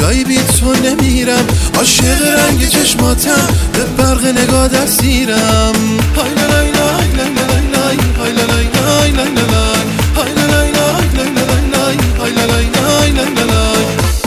جایی بی تو نمیرم، عاشق رنگ چشماتم، به برق نگاه اسیرم. های لا لای لای لای لای لای، های لا لای لای لای لای، های لا لای لای لای لای، های لا لای لای لای لای.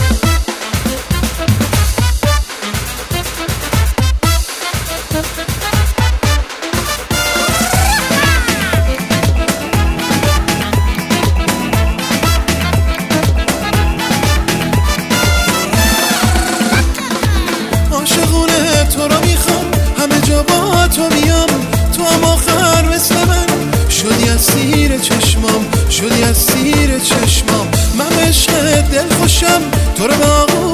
عاشقونه تو رو میخوام، همه جا با تو میام، تو هم آخر مثل من شدی اسیر چشمام، شدی اسیر چشمام. من عشق دل خوشم، تو رو با